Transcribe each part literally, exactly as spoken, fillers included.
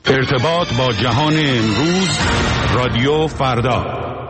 ارتباط با جهان امروز، رادیو فردا.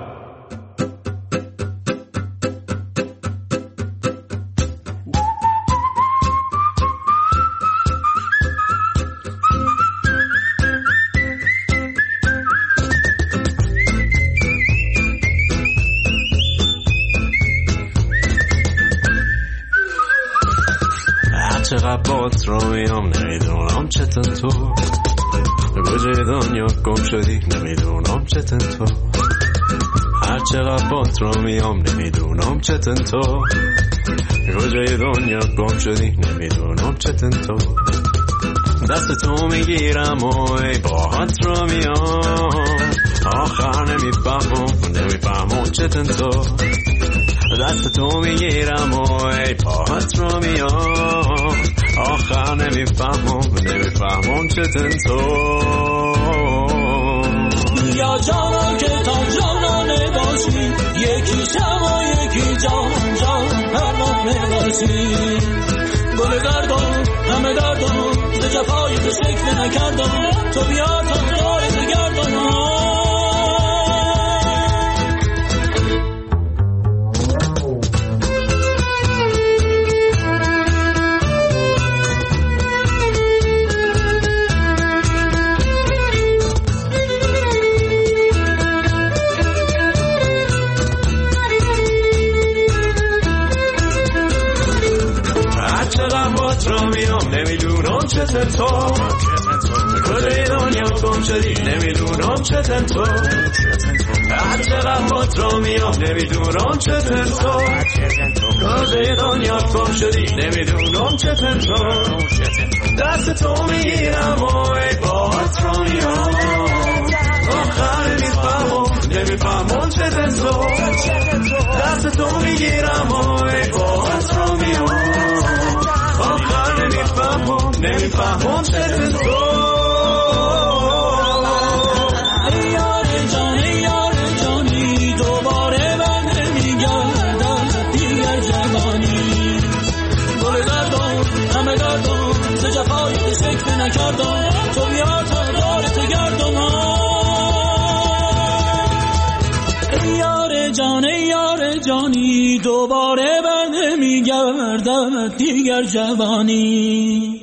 چقدر بات رو میام نمیدونم چطور تو کجای دنیا گم شدی نمیدونم چطور تو هر چقدر بات رو میام نمیدونم چطور تو کجای دنیا گم شدی نمیدونم چطور تو دست تو میگیرم و ای باهات رو میام آخر نمیفهمم نمیفهمم چطور تو دست تو میگیرم و ای پاهات رو میام آخر نمیفهمم نمیفهمم چطور تو یا جانا که تا جانانه باشی یکی شم و یکی جان جان پروانه باشی گل گردم همه دردم ز جفای تو شکل نکردم تو بیا تا دارت گردم نمیدونم چطور تو کجای دنیا گم شدی نمیدونم چطور تو هر چقدر بات رو میام نمیدونم چطور تو کجای دنیا گم شدی نمیدونم چطور تو دست تو میگیرم و ای باهات رو میام آخر نمیفهمم نمیفهمم چطور تو دست تو میگیرم و ای باهات رو میام آخر نمیفهمم نمیفهمم چطور تو ای یار جان ای یار جانی دوباره من نمیگردم دیگر جوانی گل گردم همه گردم ز جفای تو شکل نکردم تو بیا تا دارت گردم ای یار جان ای یار جانی دوباره من نمیگردم دیگر جوانی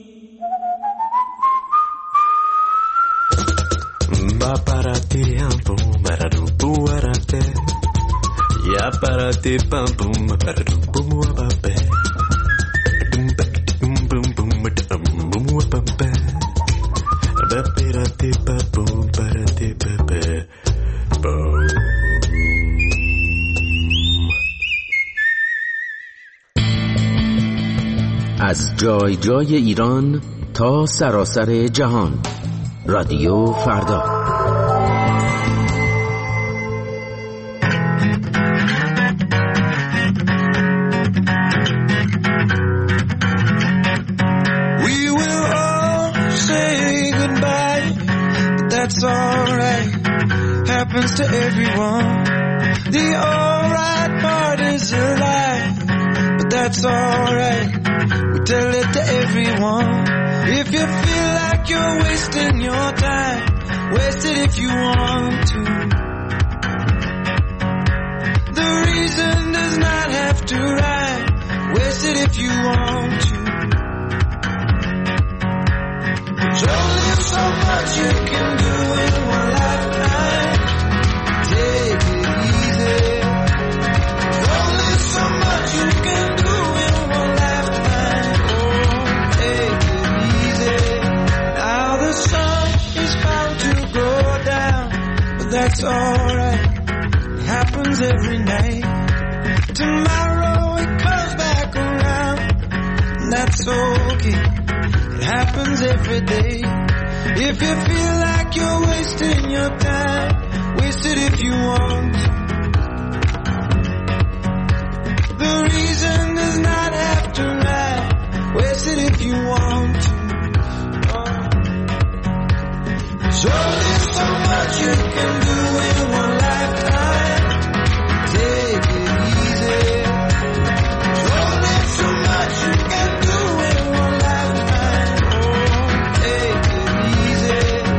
با پراتی هم بوم برادو بوارته یا پراتی پم بوم برادو بوارته بوم بوم بوم بوم بوم بوم بوم با پراتی پم بوم پراتی پم بوم. از جای جای ایران تا سراسر جهان، رادیو فردا. We will all say goodbye, but that's alright, happens to everyone. The alright part is a lie, but that's alright, we tell it to everyone. If you feel like you're wasting your time, waste it if you want to. The reason does not have to rhyme, waste it if you want to. There's only so much you can do in one lifetime, take it easy. There's only so much you can do in one lifetime, oh, take it easy. Now the sun is bound to go down, but that's alright, it happens every night. Tomorrow it comes back around, and that's okay, it happens every day. If you feel like you're wasting your time, waste it if you want to. The reason does not have to lie, waste it if you want to. Oh. There's only so much you can do in one lifetime, take it easy. There's only so much you can do in one lifetime, oh, take it easy.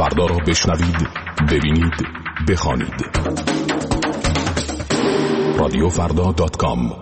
فردا را بشنوید، ببینید، بخوانید. رادیو فردا دات کام.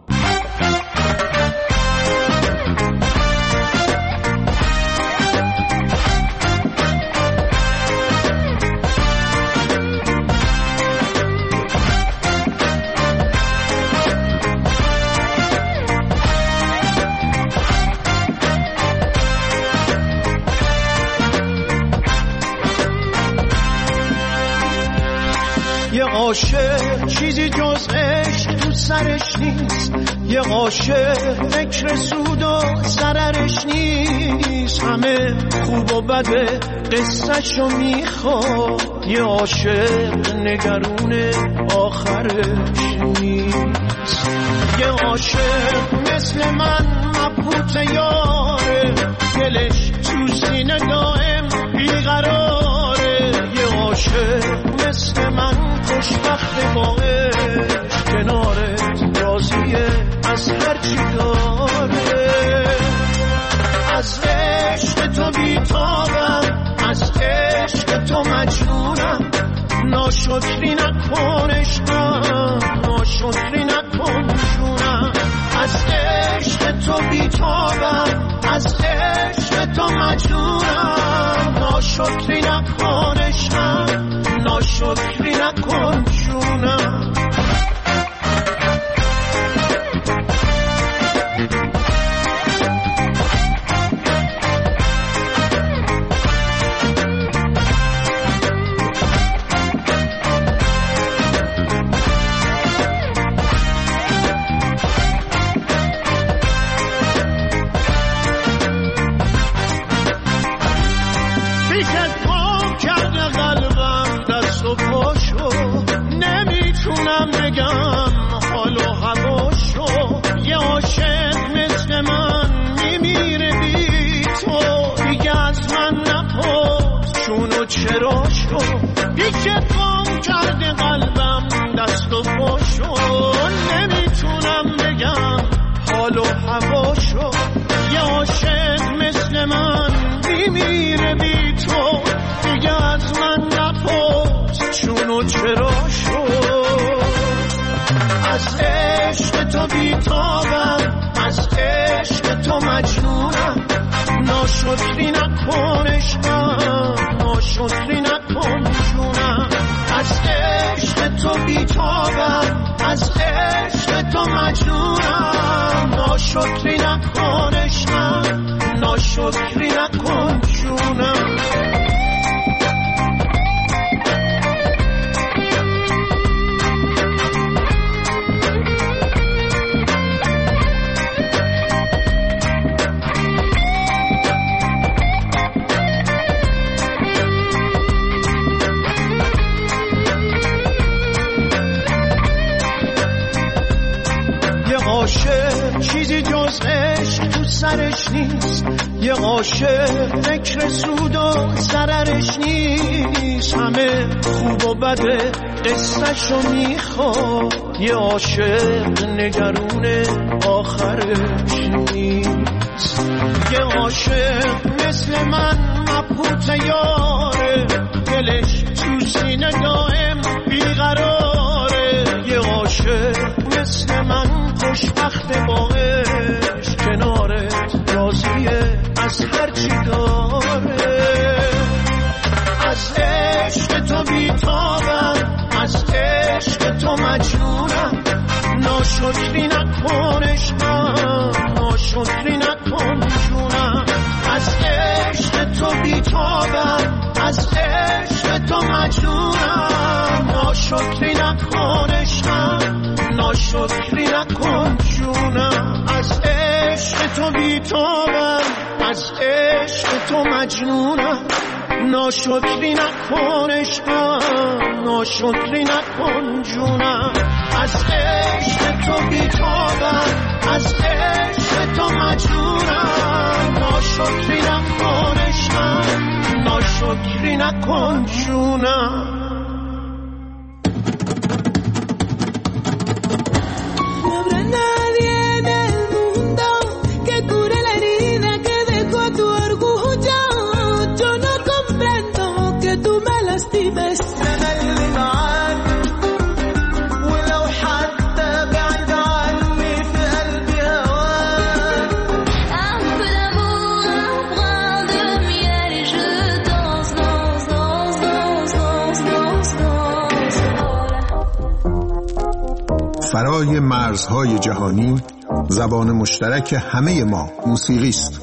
یه عاشق چیزی جز عشق تو سرش نیست، یه عاشق فکر سود و ضررش نیست، همه خوب و بده قصه‌شو میخواد، یه عاشق نگرون آخرش نیست. یه عاشق مثل من مبهوت یاره، دلش تو سینه دائم بیقراره، یه عاشق مثل من خوشبخت با عشق، کنارت راضیه از هرچی داره. از عشق تو بیتابم، از عشق تو مجنونم، ناشکری نکن عشقم، ناشکری نکن جونم. از عشق تو بیتابم، از عشق تو مجنونم، ناشکری نکن عشقم، ناشکری نکن جونم. نمیتونم بگم حال و هواشو، یه عاشق مثل من میمیره بی تو، دیگه از من نپرس چون و چراشو، دیگه گم کرده قلبم دست و پاشو. نمیتونم بگم حال و هواشو، یه عاشق مثل من میمیره بی تو، دیگه از من نپرس چون و چراشو. از عشق تو بیتابم، از عشق تو مجنونم، ناشکری نکن عشقم، ناشکری نکن جونم. از عشق تو بیتابم، از عشق تو مجنونم، ناشکری نکن عشقم، ناشکری نکن جونم. عاشق چیزی جز عشق تو سرش نیست، یه عاشق فکر سود و ضررش نیست، همه خوب و بده قصه‌شو میخواد، یه عاشق نگرون آخرش نیست. یه عاشق مثل من مبهوت یاره، دلش تو سینه دائم بیقراره، یه عاشق مثل من خوشبخت با عشق، کنارت راضیه از هرچی داره. از عشق تو بیتابم، از عشق تو مجنونم، ناشکری نکن عشقم، ناشکری نکن جونم. از عشق تو بیتابم، از عشق تو مجنونم، ناشکری نکن عشقم، ناشکری نکن جونم. از عشق تو بیتابم، از عشق تو مجنونم، ناشکری نکن عشقم، ناشکری نکن جونم. از عشق تو بیتابم، از عشق تو مجنونم، ناشکری نکن عشقم، ناشکری نکن جونم. Yo no comprendo بجد وما لستي بس أنا اللي معاك ولو حتى بعد عني في قلبي هواك. Un peu d'amour, un brin de miel et je danse, danse, danse, danse, danse, danse, danse. فرای مرزهای جهانی زبان مشترک همه ما موسیقی است.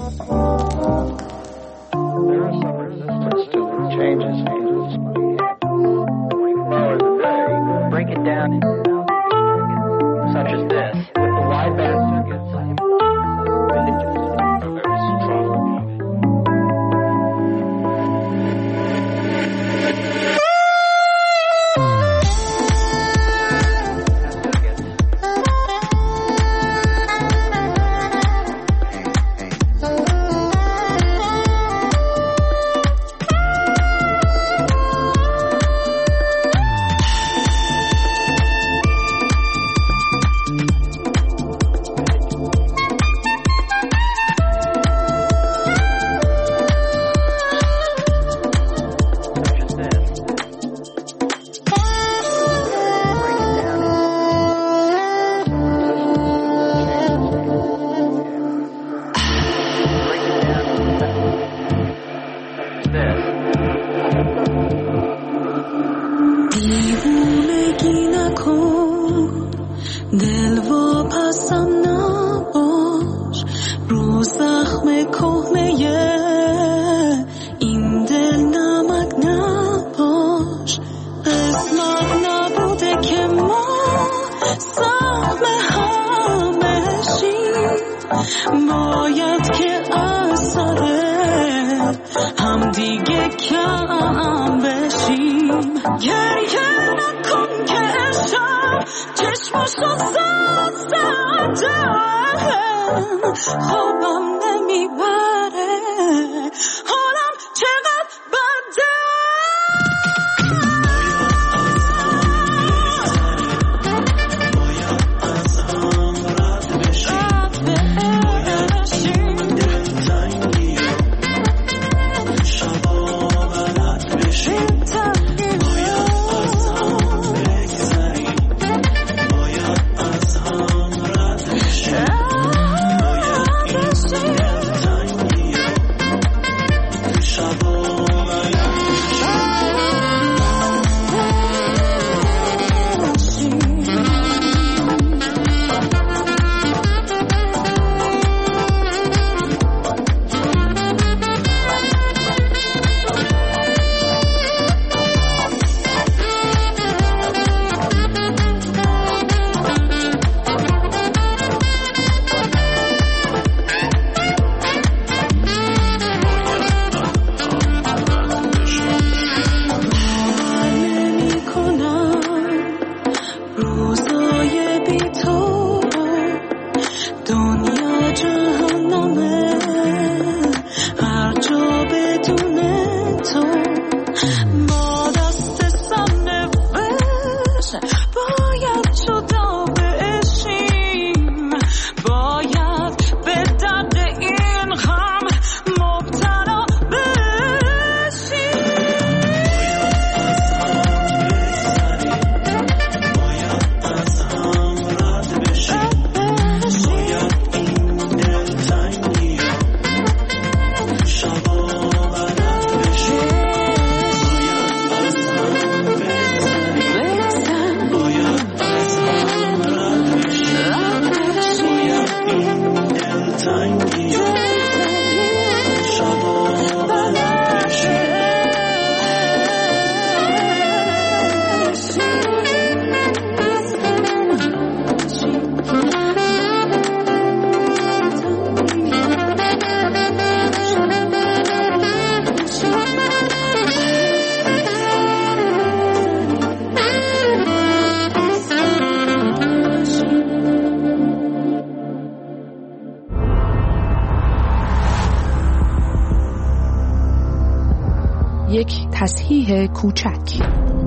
یک تصحیح کوچک.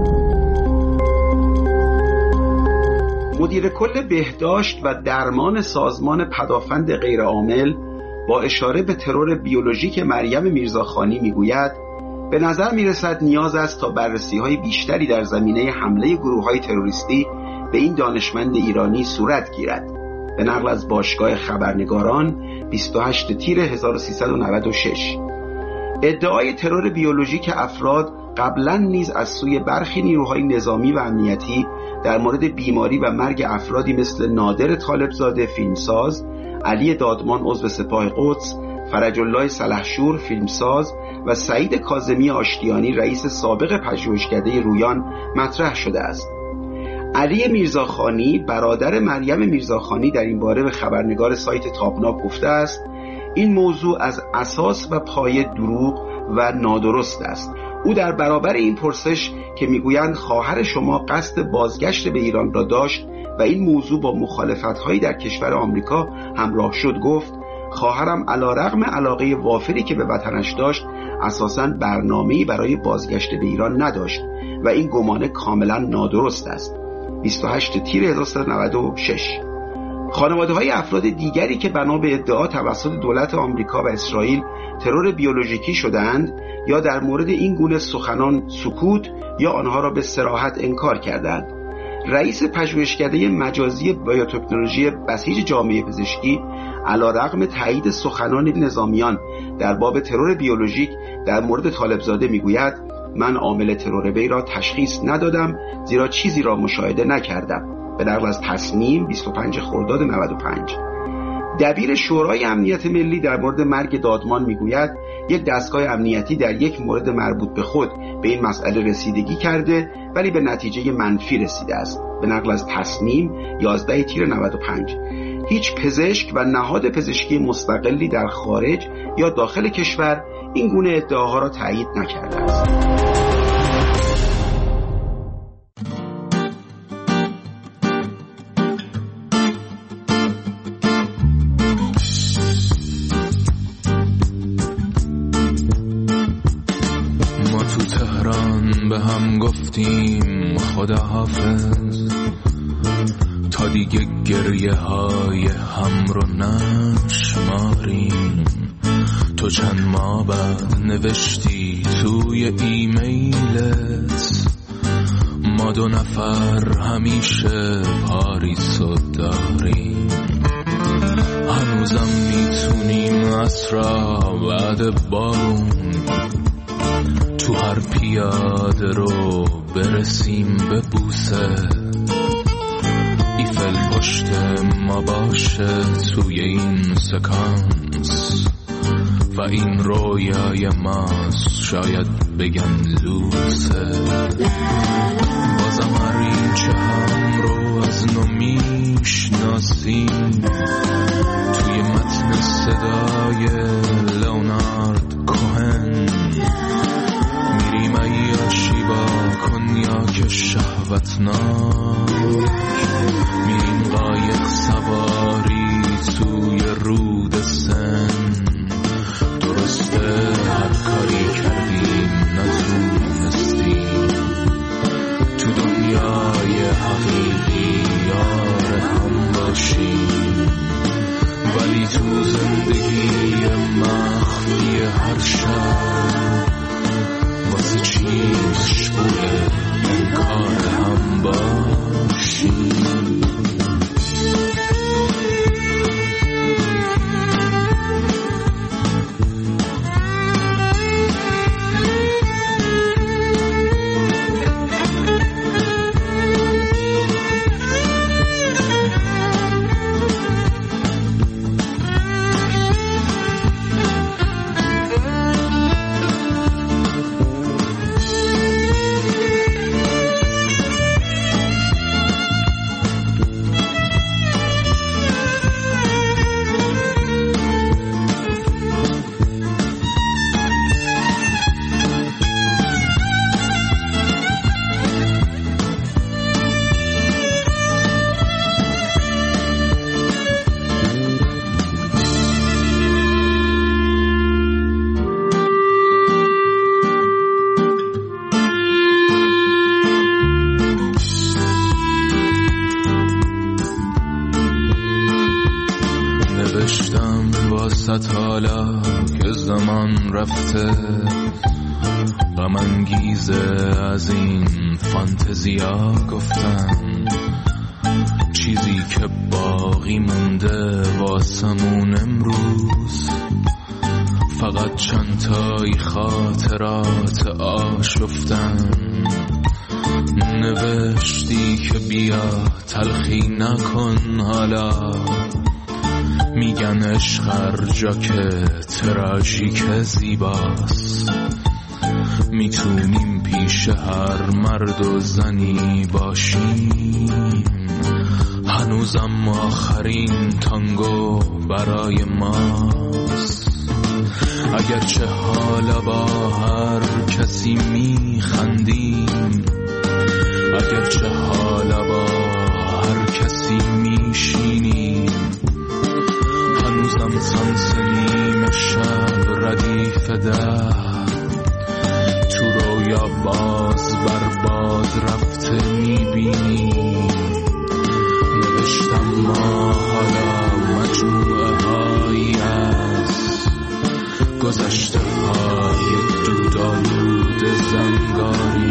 مدیر کل بهداشت و درمان سازمان پدافند غیرعامل با اشاره به ترور بیولوژیک مریم میرزاخانی میگوید به نظر می‌رسد نیاز است تا بررسی‌های بیشتری در زمینه حمله گروه‌های تروریستی به این دانشمند ایرانی صورت گیرد. به نقل از باشگاه خبرنگاران بیست و هشتم تیر هزار و سیصد و نود و شش، ادعای ترور بیولوژیک افراد قبلا نیز از سوی برخی نیروهای نظامی و امنیتی در مورد بیماری و مرگ افرادی مثل نادر طالبزاده فیلمساز، علی دادمان عضو سپاه قدس، فرج الله سلحشور فیلمساز و سعید کاظمی آشتیانی رئیس سابق پژوهشکده رویان مطرح شده است. علی میرزاخانی برادر مریم میرزاخانی در این باره به خبرنگار سایت تابناک گفته است این موضوع از اساس و پایه دروغ و نادرست است. او در برابر این پرسش که میگویند خواهر شما قصد بازگشت به ایران را داشت و این موضوع با مخالفت‌هایی در کشور آمریکا همراه شد گفت خواهرم علیرغم علاقه وافری که به وطنش داشت اساساً برنامه‌ای برای بازگشت به ایران نداشت و این گمان کاملا نادرست است. بیست و هشتم تیر هزار و سیصد و نود و شش. خانواده‌های افراد دیگری که بنا به ادعا توسط دولت آمریکا و اسرائیل ترور بیولوژیکی شدند یا در مورد این گونه سخنان سکوت یا آنها را به صراحت انکار کردند. رئیس پژوهشکده مجازی بیوتکنولوژی بسیج جامعه پزشکی علیرغم تایید سخنان نظامیان در باب ترور بیولوژیک در مورد طالبزاده میگوید من عامل ترور وی را تشخیص ندادم زیرا چیزی را مشاهده نکردم. به نقل از تصنیم بیست و پنجم خرداد نود و پنج. دبیر شورای امنیت ملی در مورد مرگ دادمان میگوید یک دستگاه امنیتی در یک مورد مربوط به خود به این مسئله رسیدگی کرده ولی به نتیجه منفی رسیده است. به نقل از تصنیم یازدهم تیر نود و پنج. هیچ پزشک و نهاد پزشکی مستقلی در خارج یا داخل کشور این گونه ادعاها را تایید نکرده است. ما تو تهران به هم گفتیم خداحافظ تا دیگه گریه های هم رو نشماریم. تو چند ماه بعد نوشتی توی ایمیلت ما دو نفر همیشه پاریسو داریم. هنوزم میتونیم عصرا بعد بارون تو هر پیاده رو برسیم به بوسه. ایفل پشت ما باشه توی این سکانس و این رویای ماست شاید بگن لوسه. بازم هر این چه هم رو از نو میشناسیم توی متن صدای لئونارد کوهن. میریم عیاشی با کنیاک شهوتناک، میریم قایق سواری توی رود سن. درسته هر کاری کردیم نتونستیم تو دنیای حقیقی یار هم باشیم، ولی تو زندگی مخفی هر شب واسه چی مشغول انکار هم باشیم. نوشتم واسه حالا که زمان رفته غم‌انگیزه از این فانتزیا گفتن، چیزی که باقی مونده واسمون امروز فقط چند تایی خاطرات آشفتن. نوشتی که بیا تلخی نکن، حالا میگن عشق هر جا که تراژیک زیباست، میتونیم پیش هر مرد و زنی باشیم، هنوزم آخرین تانگو برای ماست. اگرچه حالا با هر کسی میخندیم، اگرچه حالا با هر کسی میشینیم، هنوزم سانس نیم شب ردیف ده تو رویا باز بر باز رفته میبینیم. نوشتم ما حالا مجموعه هایی از گذشته های دودالود زنگاری،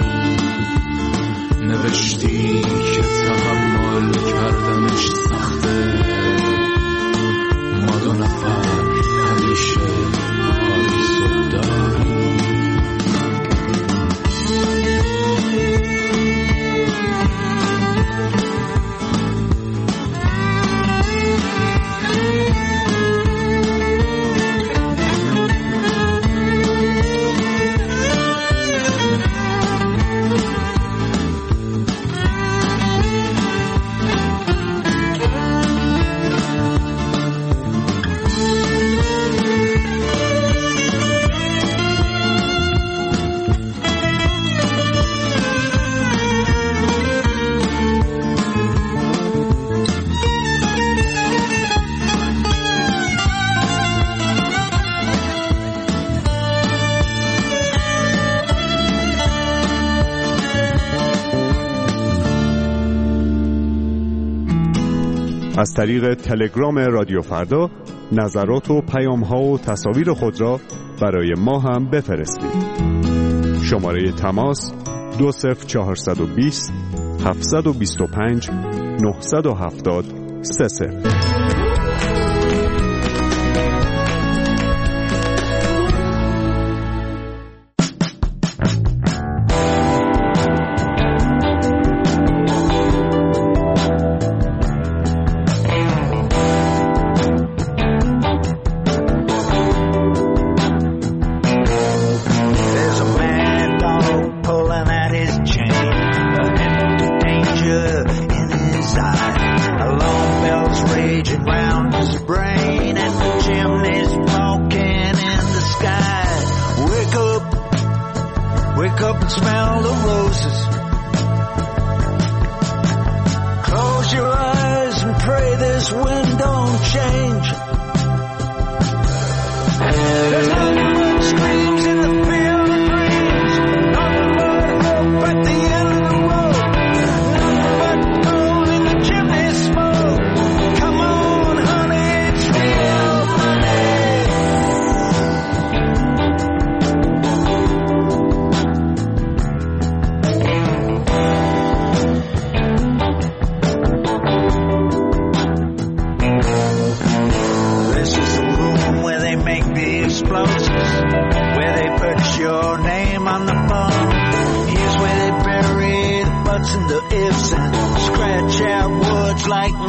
نوشتی که تحمل کردنش سخته، ما دو نفر همیشه آرزو داریم. از طریق تلگرام رادیو فردا نظرات و پیام‌ها و تصاویر خود را برای ما هم بفرستید. شماره تماس دو صفر چهارصد و بیست هفتصد و بیست و پنج نهصد و هفتاد سه صفر.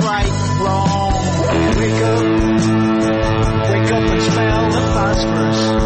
Wake up and smell the phosphorus.